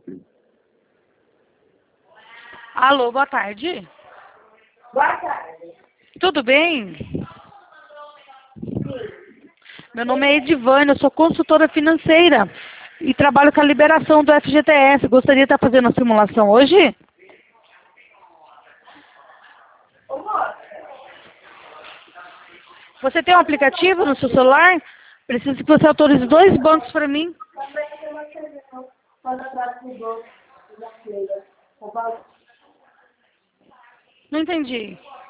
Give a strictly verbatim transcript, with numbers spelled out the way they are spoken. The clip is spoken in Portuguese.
Alô, boa tarde. Boa tarde. Tudo bem? Sim. Meu nome é Edivânia, eu sou consultora financeira e trabalho com a liberação do F G T S. Gostaria de estar fazendo a simulação hoje? Ô, moça, Você tem um aplicativo no seu celular? Preciso que você autorize dois bancos para mim. também tem uma reunião para trás do banco da feira. Tá bom? Não entendi.